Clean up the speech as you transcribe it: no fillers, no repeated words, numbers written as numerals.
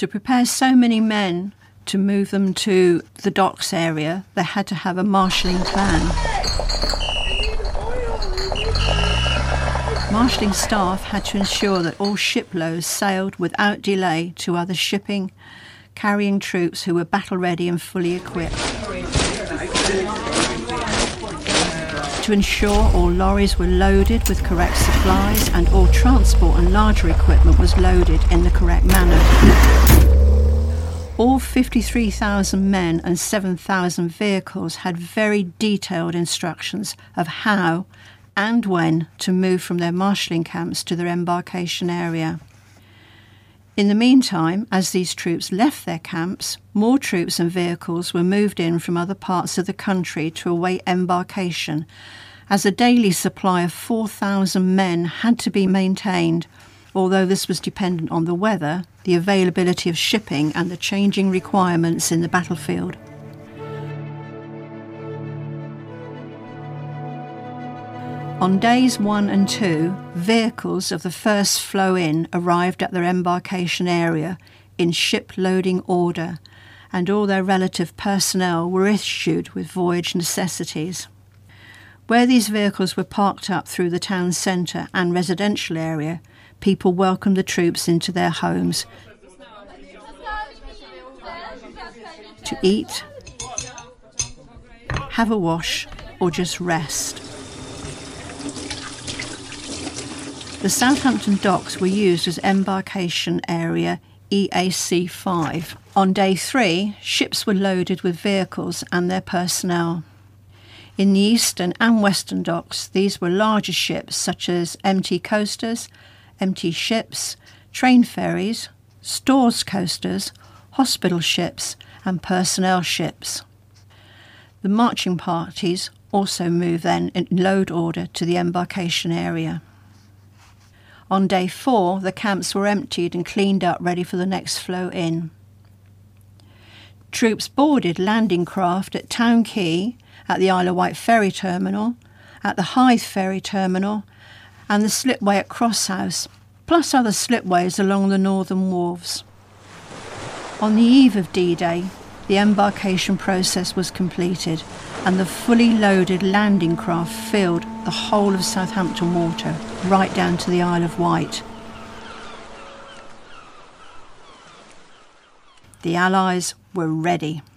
To prepare so many men to move them to the docks area, they had to have a marshalling plan. Marshalling staff had to ensure that all shiploads sailed without delay to other shipping, carrying troops who were battle-ready and fully equipped. To ensure all lorries were loaded with correct supplies and all transport and larger equipment was loaded in the correct manner. All 53,000 men and 7,000 vehicles had very detailed instructions of how and when to move from their marshalling camps to their embarkation area. In the meantime, as these troops left their camps, more troops and vehicles were moved in from other parts of the country to await embarkation, as a daily supply of 4,000 men had to be maintained, although this was dependent on the weather, the availability of shipping and the changing requirements in the battlefield. On days 1 and 2, vehicles of the first flow in arrived at their embarkation area in ship loading order, and all their relative personnel were issued with voyage necessities. Where these vehicles were parked up through the town centre and residential area, people welcomed the troops into their homes to eat, have a wash, or just rest. The Southampton docks were used as embarkation area EAC 5. On day 3, ships were loaded with vehicles and their personnel. In the eastern and western docks, these were larger ships such as MT coasters, MT ships, train ferries, stores coasters, hospital ships and personnel ships. The marching parties also moved then in load order to the embarkation area. On day 4, the camps were emptied and cleaned up, ready for the next flow in. Troops boarded landing craft at Town Quay, at the Isle of Wight ferry terminal, at the Hythe ferry terminal, and the slipway at Crosshouse, plus other slipways along the northern wharves. On the eve of D-Day, the embarkation process was completed, and the fully loaded landing craft filled the whole of Southampton water, right down to the Isle of Wight. The Allies were ready.